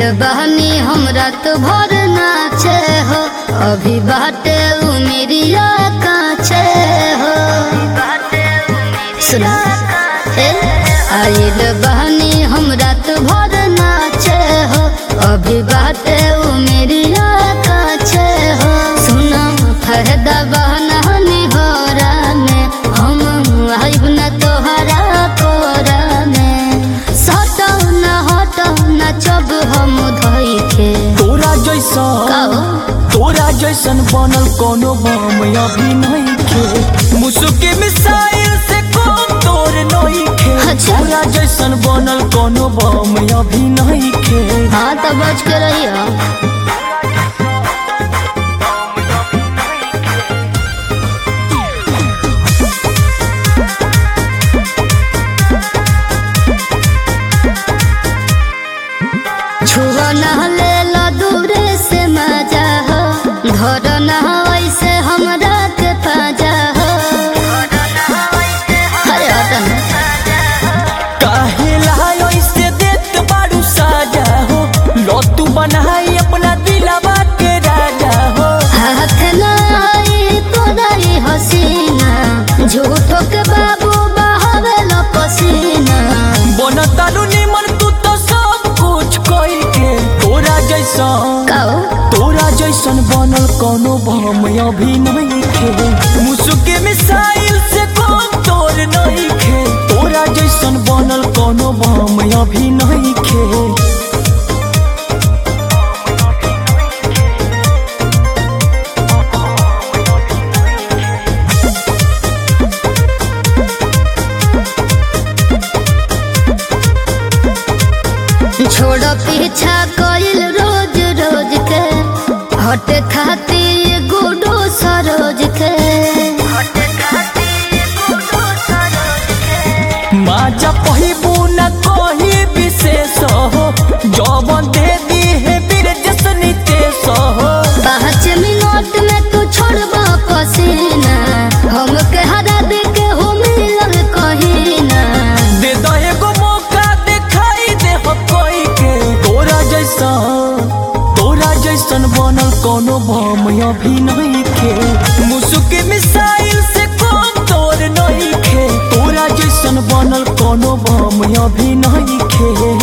बहनी हम रात भर नाचे हो, अभी बाटे उमिरिया काचे हो। सुना आइल बहनी हम रात भर नाचे हो, अभी बाटे उमिरिया काचे हो। सुना फायदा बहनी हो में हम आइब न तोहरा कोरा में। सटो न हटो न चब हम धोई के तोरा जैसन बनल कोनो बम अभी नहीं खे। मुसुके मिसाइल से कम तोर नहीं खे। अच्छा। तोरा जैसन बनल कोनो बम अभी नहीं खे। हाँ तो बच के रहियो। छुआ न ले लो दूरे से मजा हो, धर न ऐसे हमरा के पाजा हो। अरे हटन काहे लायो इससे देत बारू साजा हो। लौटू बनाई अपना दिलवा के राजा हो। हाथ न आई तोराई हसीना, झूठो के बाबू बहावे लो पसीना। बनतारू निमन तू तो सब कुछ कई के। तोरा जैसन बनल कोनो बम अभी नहीं खे। मुसुके मिसाइल से कम तोर नहीं खे। तोरा जैसन बनल कोनो बम अभी नहीं खे। छोड़ पीछा कइल रोज रोज के, हट खाती गुडो सरोज के। माजा पहिबू न कही विशेष हो। जौवन दे दी है बीर जसनी तेस हो। 5 मिनट में तू छोड़बा पसीना, हमके हरा दे के हो मिलल कहीं ना। दे दो एगो मौका दिखाई दे हो कोई के। तोरा जैसन बनल कोनो बम अभी नहीं खे। मुसुके मिसाइल से कम तोर नहीं खे। तोरा जैसन बनल कोनो बम अभी नहीं खे।